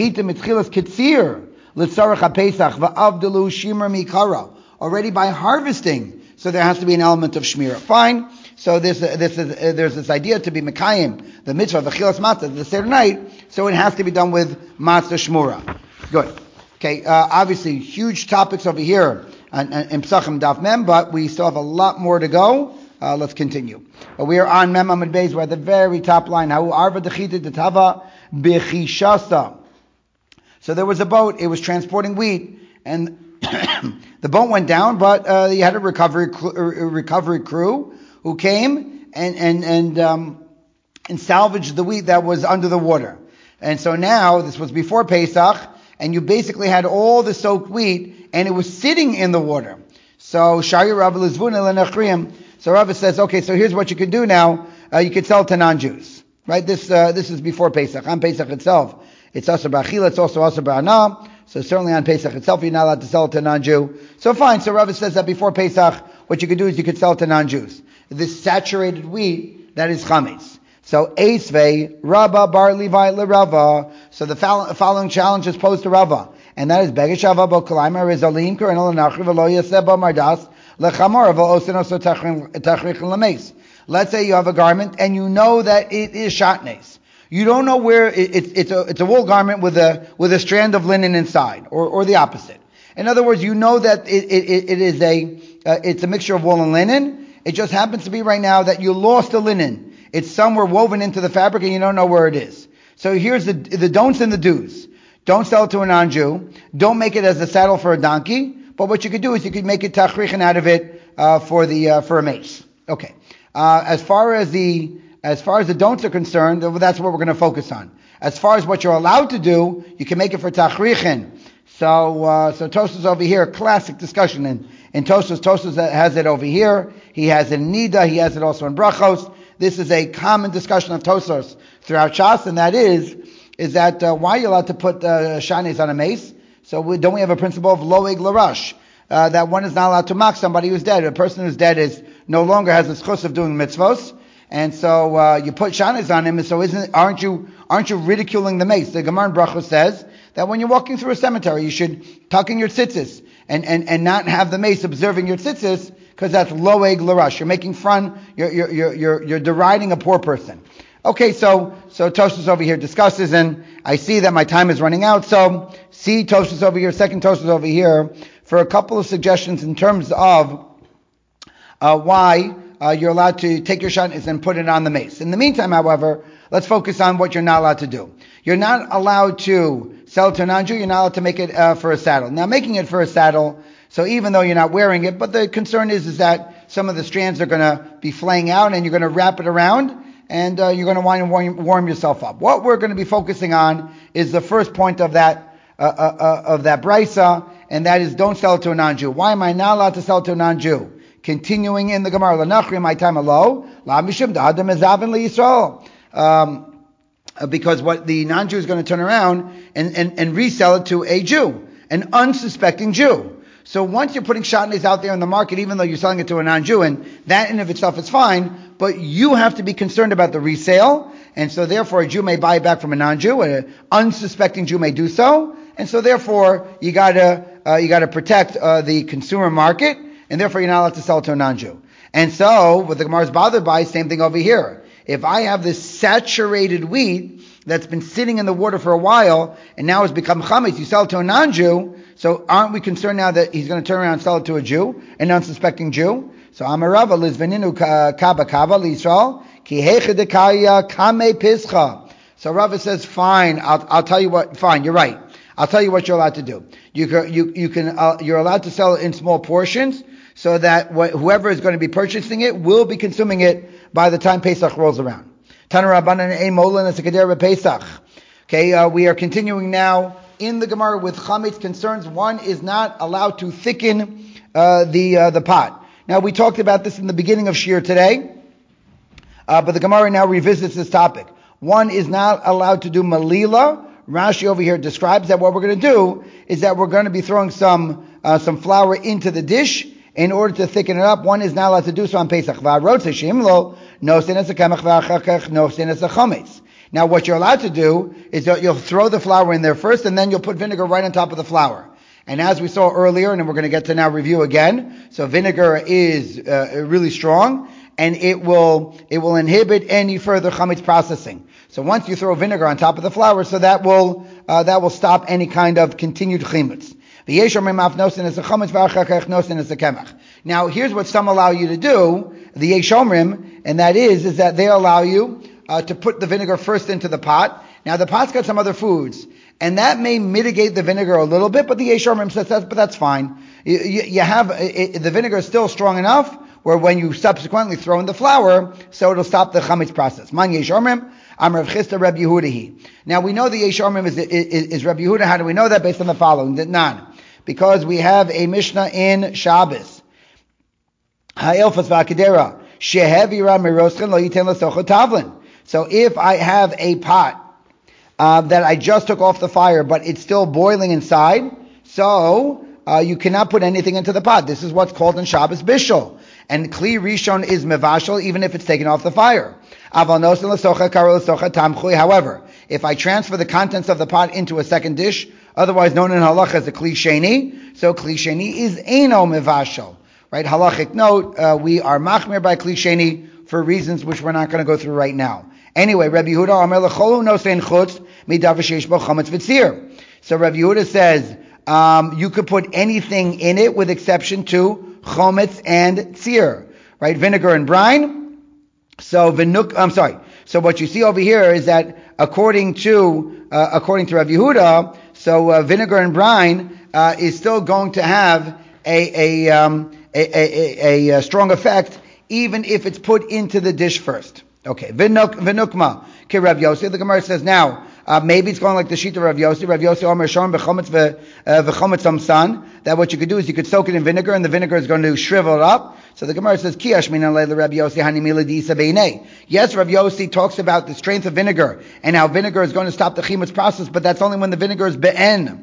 Already by harvesting, so there has to be an element of shmira. Fine. So this, uh, this is, uh, there's this idea to be mekayim, the mitzvah of the chilas matzah, the Seder night, so it has to be done with matzah shmura. Good. Okay, uh, obviously huge topics over here in, in Psachim Daf Mem, but we still have a lot more to go. Uh, let's continue. Uh, we are on Mem Amud Beis. We're at the very top line. Ha'u arva dechita detava bechishasa. So there was a boat. It was transporting wheat, and the boat went down. But uh, you had a recovery cl- recovery crew who came and and and um, and salvaged the wheat that was under the water. And so now this was before Pesach, and you basically had all the soaked wheat, and it was sitting in the water. So Shari Rav Lizvuna lenachriyim. So Rav says, okay, so here's what you can do now. Uh, you can sell to non-Jews, right? This uh, this is before Pesach. On Pesach itself, it's asur b'achila. It's also asur b'ana. So certainly on Pesach itself, you're not allowed to sell it to non-Jew. So fine. So Rav says that before Pesach, what you could do is you could sell it to non-Jews. This saturated wheat that is chametz. So Eisvei Rabba Bar Levi LeRava. So the following challenge is posed to Rava, and that is Begeshava Bo Kalaima Rizalim Kurinal Nachri Velo Yaseba Mardas Lechamor Velo Osinoso Tachrich Lames. Let's say you have a garment and you know that it is shatnes. You don't know where it, it's it's a it's a wool garment with a with a strand of linen inside, or or the opposite. In other words, you know that it it, it is a uh, it's a mixture of wool and linen. It just happens to be right now that you lost the linen. It's somewhere woven into the fabric and you don't know where it is. So here's the the don'ts and the do's. Don't sell it to a non-Jew. Don't make it as a saddle for a donkey. But what you could do is you could make it tachrichin out of it uh, for the uh, for a mace. Okay. Uh, as far as the as far as the don'ts are concerned, that's what we're going to focus on. As far as what you're allowed to do, you can make it for tachrichin. So uh, so Tosfos over here, classic discussion in in Tosfos. Tosfos has it over here. He has it in Nida. He has it also in Brachos. This is a common discussion of Tosfos throughout Shas, and that is, is that uh, why are you allowed to put uh, shanes on a mace? So we, don't we have a principle of loeg l'rash, uh, that one is not allowed to mock somebody who's dead. A person who's dead is no longer has the schus of doing mitzvos, and so uh, you put shanes on him, and so isn't aren't you aren't you ridiculing the mace? The Gemara in Brachos says that when you're walking through a cemetery, you should tuck in your tzitzis and, and, and not have the mace observing your tzitzis, because that's loeg l'rash. You're making fun. You're, you're, you're, you're, you're deriding a poor person. Okay, so, so Tosfos over here discusses, and I see that my time is running out. So, see Tosfos over here, second Tosfos over here, for a couple of suggestions in terms of, uh, why, uh, you're allowed to take your shanes and put it on the mace. In the meantime, however, let's focus on what you're not allowed to do. You're not allowed to sell it to a non-Jew. You're not allowed to make it, uh, for a saddle. Now, making it for a saddle, so even though you're not wearing it, but the concern is, is that some of the strands are going to be flaying out and you're going to wrap it around and uh, you're going to want to warm, warm yourself up. What we're going to be focusing on is the first point of that uh, uh, uh, of that brisa, and that is don't sell it to a non-Jew. Why am I not allowed to sell it to a non-Jew? Continuing in the Gemara, L'nachri my time alo, la mishum da'adam ezavin liYisrael. Um, because what the non-Jew is going to turn around and, and, and resell it to a Jew, an unsuspecting Jew. So once you're putting shatnes out there in the market, even though you're selling it to a non-Jew, and that in of itself is fine, but you have to be concerned about the resale, and so therefore a Jew may buy it back from a non-Jew, an unsuspecting Jew may do so, and so therefore you gotta uh, you gotta protect uh, the consumer market, and therefore you're not allowed to sell it to a non-Jew. And so what the Gemara is bothered by, same thing over here. If I have this saturated wheat that's been sitting in the water for a while, and now has become chametz, you sell it to a non-Jew, so aren't we concerned now that he's going to turn around and sell it to a Jew, an unsuspecting Jew? So Amarava lizveninu kaba kaba l'Yisrael ki hechedekaya kame pischa. So Rava says, fine, I'll, I'll tell you what, fine, you're right. I'll tell you what you're allowed to do. You can, you, you can, uh, you're allowed to sell it in small portions, so that wh- whoever is going to be purchasing it will be consuming it by the time Pesach rolls around. Tanarabanan ein molen as a kedera Pesach. Okay, uh, we are continuing now in the Gemara with chametz concerns. One is not allowed to thicken uh, the uh, the pot. Now we talked about this in the beginning of Shir today, uh, but the Gemara now revisits this topic. One is not allowed to do malila. Rashi over here describes that what we're going to do is that we're going to be throwing some uh, some flour into the dish in order to thicken it up. One is not allowed to do so on Pesach. Now what you're allowed to do is that you'll throw the flour in there first, and then you'll put vinegar right on top of the flour. And as we saw earlier, and we're going to get to now review again, so vinegar is uh, really strong, and it will it will inhibit any further chametz processing. So once you throw vinegar on top of the flour, so that will uh, that will stop any kind of continued chametz. Now here's what some allow you to do, the Yesh Omrim, and that is is that they allow you uh, to put the vinegar first into the pot. Now the pot's got some other foods, and that may mitigate the vinegar a little bit, but the Yesh Omrim says that, but that's fine. You, you, you have it, the vinegar is still strong enough where when you subsequently throw in the flour, so it'll stop the chametz process. Man Yesh Omrim, Am Rav Chisda Reb Yehudahi. Now we know the Yesh Omrim is, is, is Reb Yehuda. How do we know that? Based on the following, that none. Because we have a Mishnah in Shabbos. Ha'ilfas v'akidera shehevira miroschen lo yiten l'socha tavlin. So if I have a pot uh, that I just took off the fire, but it's still boiling inside, so uh, you cannot put anything into the pot. This is what's called in Shabbos bishul. And kli rishon is mevashel, even if it's taken off the fire. However, if I transfer the contents of the pot into a second dish, otherwise known in halacha as a kli sheni, so kli sheni is eino mevashal. Right? Halachic note, uh, we are machmir by kli sheni for reasons which we're not going to go through right now. Anyway, Rabbi Yehuda Amar lecholu nosein chutz midavar sheish bo chametz v'tzir. So Rabbi Yehuda says um, you could put anything in it with exception to chometz and tzir, right? Vinegar and brine. So vinuk, I'm sorry. So what you see over here is that according to uh, according to Rabbi Yehuda, so uh, vinegar and brine uh, is still going to have a a, um, a, a, a, a strong effect even if it's put into the dish first. Okay, vinuk vinukma ke Rav Yossi. The Gemara says now uh, maybe it's going like the sheet of Rav Yossi. Rav Yossi Omer Shom bechometz vechometz amsan. That what you could do is you could soak it in vinegar, and the vinegar is going to shrivel it up. So the Gemara says kiyash minan leila Rav Yossi hani miladi sabeinei. Yes, Rav Yossi talks about the strength of vinegar and how vinegar is going to stop the chimutz process, but that's only when the vinegar is be'en.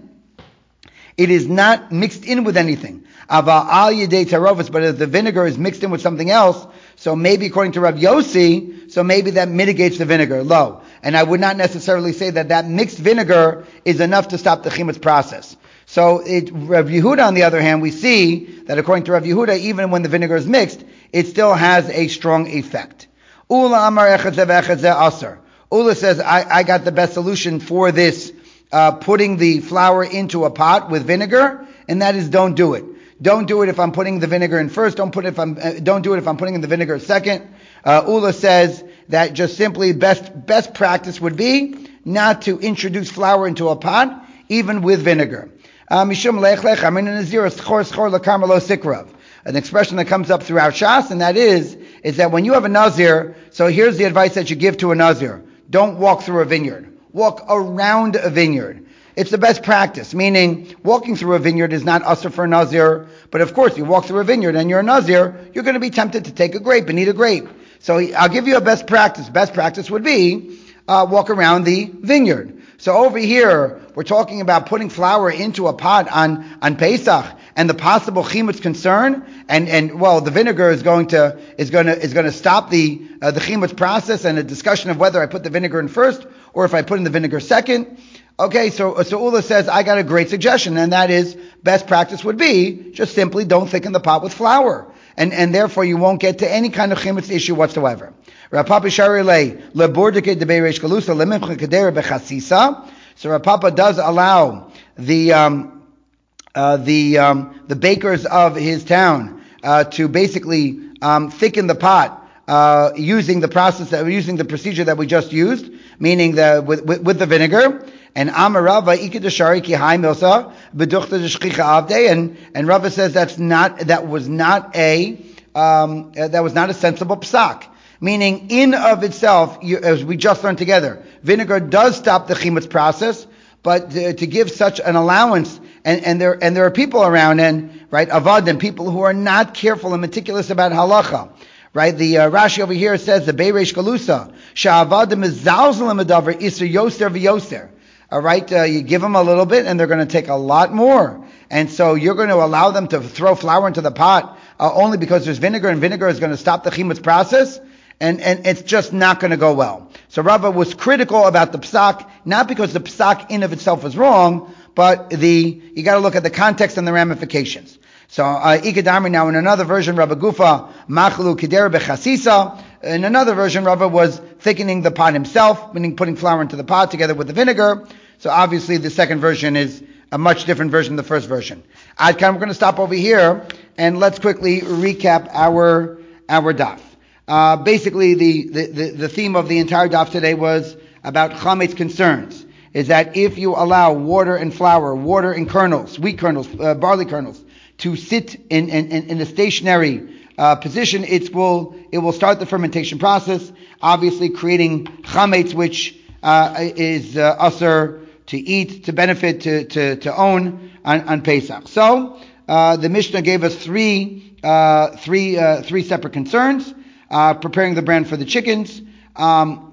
It is not mixed in with anything. Ava al yedei tarovas, but if the vinegar is mixed in with something else, so maybe according to Rav Yossi, so maybe that mitigates the vinegar. Low. And I would not necessarily say that that mixed vinegar is enough to stop the chimutz process. So it, Rav Yehuda, on the other hand, we see that according to Rav Yehuda, even when the vinegar is mixed, it still has a strong effect. Ula amar echad asar. Ula says, I, I got the best solution for this, uh, putting the flour into a pot with vinegar, and that is don't do it. Don't do it if I'm putting the vinegar in first. Don't put it if I'm. Uh, don't do it if I'm putting in the vinegar second. Uh, Ula says that just simply best best practice would be not to introduce flour into a pot, even with vinegar. Mishum lech lech amin nazir schor schor lakarmelo sikrav. An expression that comes up throughout Shas, and that is is that when you have a nazir, so here's the advice that you give to a nazir: don't walk through a vineyard. Walk around a vineyard. It's the best practice, meaning walking through a vineyard is not usher for a nazir, but of course you walk through a vineyard and you're a nazir, you're going to be tempted to take a grape and eat a grape. So I'll give you a best practice. Best practice would be uh, walk around the vineyard. So over here, we're talking about putting flour into a pot on, on Pesach and the possible chimutz concern, and, and well, the vinegar is going to is going to is going to stop the uh, the chimutz process and a discussion of whether I put the vinegar in first or if I put in the vinegar second. Okay, so so Ula says, I got a great suggestion, and that is, best practice would be, just simply don't thicken the pot with flour. And and therefore you won't get to any kind of chimutz issue whatsoever. Rav Papa Sharilei, lebordike de beiresh galusa, lemimcha kedera bechasisa. So Rav Papa does allow the, um, uh, the, um, the bakers of his town, uh, to basically, um, thicken the pot, uh, using the process that, using the procedure that we just used, meaning the, with, with, with the vinegar. And Amarava ikidashari ki hai milsa beduchta deshchicha avde, and and Rava says that's not that was not a um, that was not a sensible psak. Meaning, in of itself, you, as we just learned together, vinegar does stop the chimutz process, but to, to give such an allowance, and, and there and there are people around, and right avadim, people who are not careful and meticulous about halacha. Right, the uh, Rashi over here says the Beiresh Galusa sha'avadim is zalzalim adavar iser yoser v'yoser. All right, uh, you give them a little bit, and they're going to take a lot more. And so you're going to allow them to throw flour into the pot uh, only because there's vinegar, and vinegar is going to stop the chimutz process, and, and it's just not going to go well. So Rava was critical about the psak, not because the psak in of itself was wrong, but the you got to look at the context and the ramifications. So uh, Ikadamri now in another version, Rabba Gufa machlu keder bechasisa. In another version, Rava was thickening the pot himself, meaning putting flour into the pot together with the vinegar. So obviously the second version is a much different version than the first version. Adkan, we're going to stop over here, and let's quickly recap our our daf. Uh, basically, the, the, the, the theme of the entire daf today was about chametz concerns. Is that if you allow water and flour, water and kernels, wheat kernels, uh, barley kernels, to sit in, in, in a stationary Uh, position, it will it will start the fermentation process, obviously creating chametz, which uh, is uh, usher to eat, to benefit, to to, to own on, on Pesach. So uh, the Mishnah gave us three uh, three uh, three separate concerns: uh, preparing the bran for the chickens, um,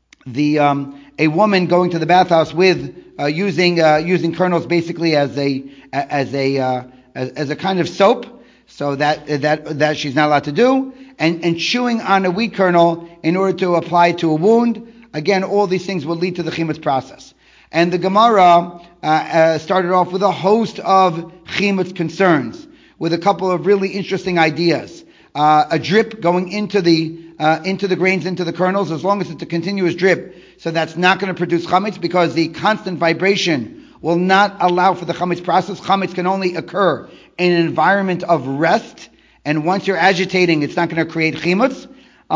the um, a woman going to the bathhouse with uh, using uh, using kernels basically as a as a uh, as, as a kind of soap. So that that that she's not allowed to do, and, and chewing on a wheat kernel in order to apply to a wound. Again, all these things will lead to the chimetz process. And the Gemara uh, uh, started off with a host of chimetz concerns, with a couple of really interesting ideas. Uh, a drip going into the uh, into the grains, into the kernels, as long as it's a continuous drip, so that's not going to produce chametz, because the constant vibration will not allow for the chametz process. Chametz can only occur in an environment of rest, and once you're agitating, it's not going to create chimetz.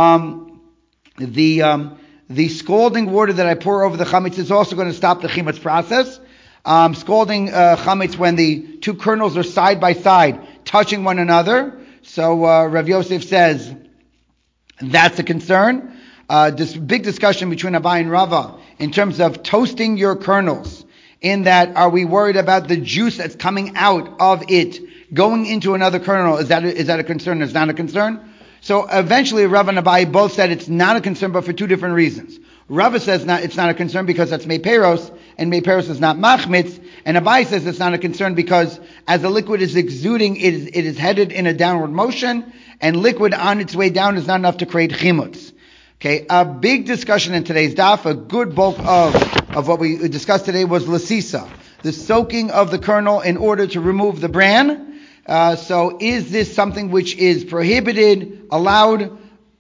Um, the um, The scalding water that I pour over the chametz is also going to stop the chimetz process. Um, scalding uh, chametz when the two kernels are side by side, touching one another. So uh, Rav Yosef says that's a concern. Uh, this big discussion between Abai and Rava in terms of toasting your kernels. In that, are we worried about the juice that's coming out of it going into another kernel? Is that a, is that a concern? Is not a concern? So eventually, Rav and Abai both said it's not a concern, but for two different reasons. Rava says not, it's not a concern because that's meiperos, and meiperos is not machmitz. And Abai says it's not a concern because as the liquid is exuding, it is, it is headed in a downward motion, and liquid on its way down is not enough to create chimutz. Okay, a big discussion in today's daf, a good bulk of, of what we discussed today was lasisa, the soaking of the kernel in order to remove the bran. Uh, so is this something which is prohibited, allowed,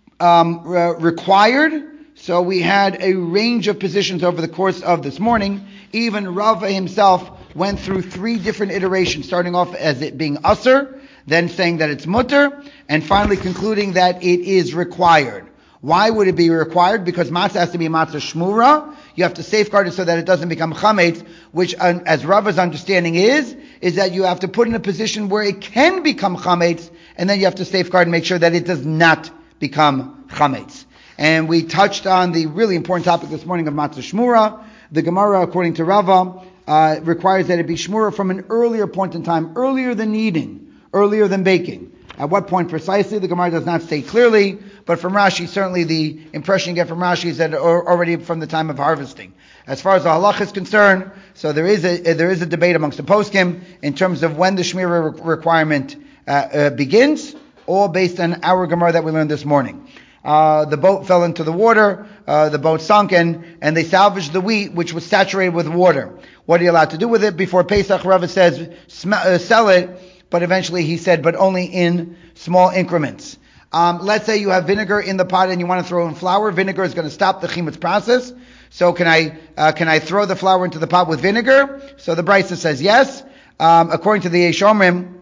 um, re- required? So we had a range of positions over the course of this morning. Even Rava himself went through three different iterations, starting off as it being usser, then saying that it's mutter, and finally concluding that it is required. Why would it be required? Because matzah has to be matzah shmura. You have to safeguard it so that it doesn't become chametz, which, uh, as Rava's understanding is, is that you have to put in a position where it can become chametz, and then you have to safeguard and make sure that it does not become chametz. And we touched on the really important topic this morning of matzah shmura. The Gemara, according to Rava, uh, requires that it be shmura from an earlier point in time, earlier than kneading, earlier than baking. At what point precisely, the Gemara does not state clearly, but from Rashi, certainly the impression you get from Rashi is that already from the time of harvesting. As far as the halach is concerned, so there is a there is a debate amongst the poskim in terms of when the shmira requirement uh, uh, begins, all based on our Gemara that we learned this morning. Uh, the boat fell into the water, uh, the boat sunk, and, and they salvaged the wheat, which was saturated with water. What are you allowed to do with it? Before Pesach, Rava says, sm- uh, sell it, but eventually he said, but only in small increments. Um, let's say you have vinegar in the pot and you want to throw in flour. Vinegar is going to stop the chimetz process. So can I, uh, can I throw the flour into the pot with vinegar? So the Brisa says yes. Um, according to the Yesh Omrim,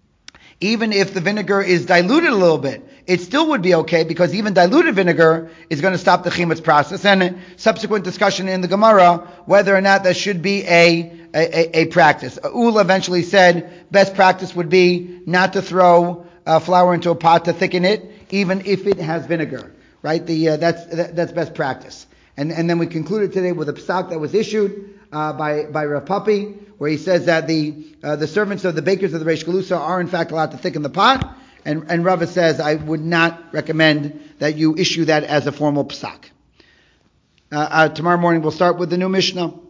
even if the vinegar is diluted a little bit, it still would be okay, because even diluted vinegar is going to stop the chimetz process. And subsequent discussion in the Gemara whether or not that should be a a, a practice. Ula eventually said best practice would be not to throw uh, flour into a pot to thicken it, even if it has vinegar. Right? The uh, that's that, that's best practice. And and then we concluded today with a psak that was issued uh, by by Rav Papi, where he says that the uh, the servants of the bakers of the Reish Galusa are in fact allowed to thicken the pot. And, and Rava says, I would not recommend that you issue that as a formal psak. Uh, uh, tomorrow morning we'll start with the new Mishnah.